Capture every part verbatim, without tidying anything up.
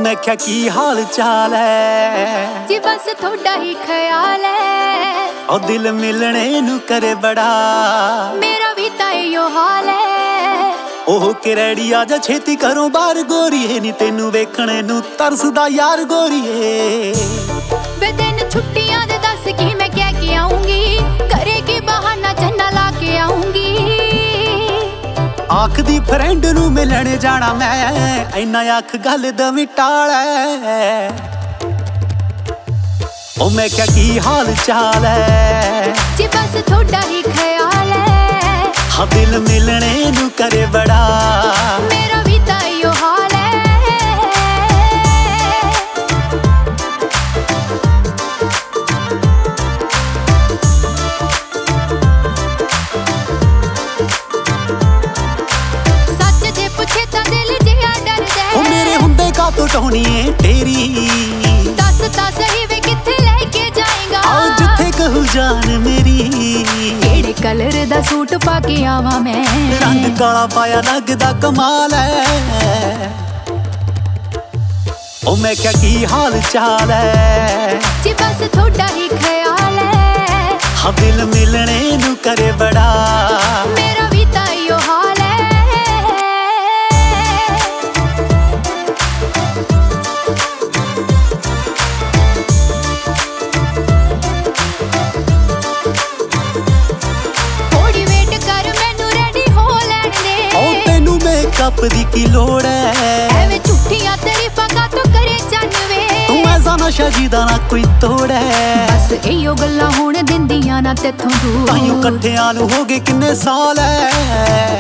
मैं क्या की हाल चाल है जी बस थोड़ा ही ख्याल है ओ दिल मिलने नू करे बड़ा मेरा भी ताइयो हाल है ओह किरड़ी आजा छेती करो बार गोरीए नी तेनू वेखणे नू तरसदा यार गोरीए वे दिन छुट्टियां दे दस की मैं क्या के आऊंगी करे की बहाना झंडा ला के आऊंगी आख दी फ्रेंड नू मिलने जाना मैं इन्ना आख गल दवी टाल है ओ मैं क्या की हाल चाल है जी बस थोड़ा ही ख्याल है हाँ दिल मिलने नू करे बड़ा मेरा भी ताइयो हाल है सच जे पूछे ता दिल जिया डर दे ओ मेरे हुंदे का तो टोनीए तेरी दस ता सही वे किथे लेके जाएगा आओ जिथे कहू जान मेरी केड़े कलर दा सूट पा के आवा मैं रंग काला पाया लगदा कमाल है ओ मैं क्या की हाल चाल है जी बस थोड़ा ही ख्याल है हाँ दिल मिलने नू करे बड़ा मेरा भी ताइयो हाल है थोड़ी वेट कर मैनू रेडी हो लैण दे ओ तेनू मेकअप दी की लोड़ है एवें झूठियां तारीफां का तो करे जानवे तू ऐसा नशा जीदा ना कोई तोड़ है बस इयो गल्लां होण दिंदियां ना तेथों दूर ताइयों कट्ठियां नू हो गए किन्ने साल है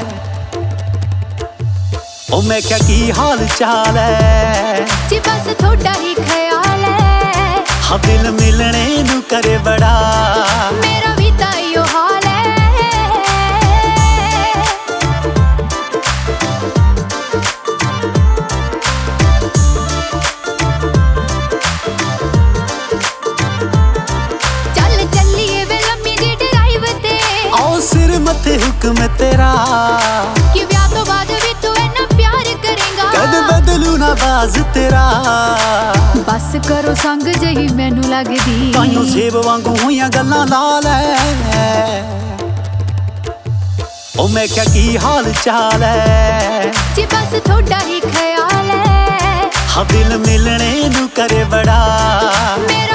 ओ मैं क्या की हाल चाल है जी बस थोड़ा ही ख्याल है हाँ दिल मिलने नू करे बड़ा मेरा भी ताइयो हाल है चल चलिए वे लम्मी जी ड्राइव ते आओ सिर मथे हुक्म तेरा कि ब्याह तो बाद भी तू इन्ना प्यार करेगा कद बदलू ना बाज तेरा बस करो संग जही मैनू लगदी ताइयों सेब वांगू होइयां गल्लां लाल है ओ मैं क्या की हाल चाल है जी बस थोड़ा ही ख्याल है हाँ दिल मिलने नू करे बड़ा मेरा